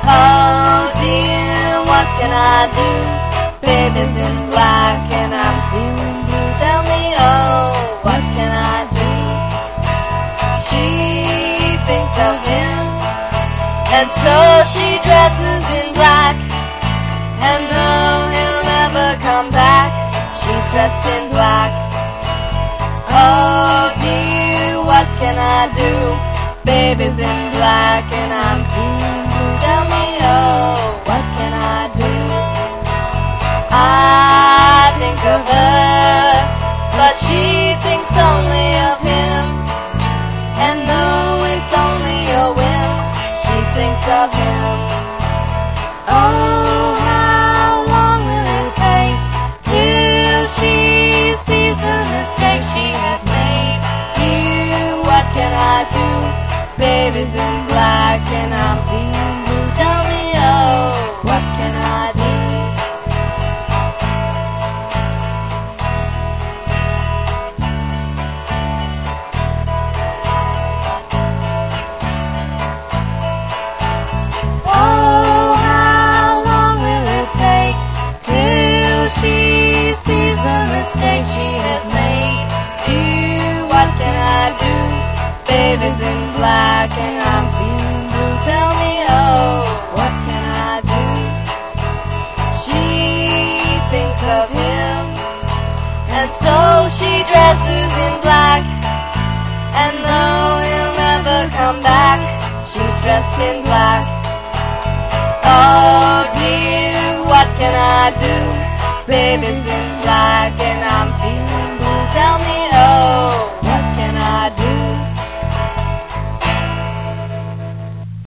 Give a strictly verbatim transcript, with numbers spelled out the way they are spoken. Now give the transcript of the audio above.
Oh dear, what can I do? Baby's in black and I'm feeling blue. Tell me, oh, what can I do? She thinks of him, and so she dresses in black. And though he'll never come back, she's dressed in black. Oh dear, what can I do? Baby's in black and I'm feeling blue. Tell me, oh, what can I do? I think of her, but she thinks only of him. And though it's only a whim, she thinks of him. Oh, how long will it take till she sees the mistake she has made? Dear, what can I do? Baby's in black and I'm feeling blue. Tell me, oh, what can I do? Oh, how long will it take till she sees the mistake she has made? Dear, what can I do? Baby's in black and I'm feeling blue. Tell me, oh, what can I do? She thinks of him, and so she dresses in black. And though he'll never come back, she's dressed in black. Oh dear, what can I do? Baby's in black and I'm feeling blue. Tell me, oh, what can I do?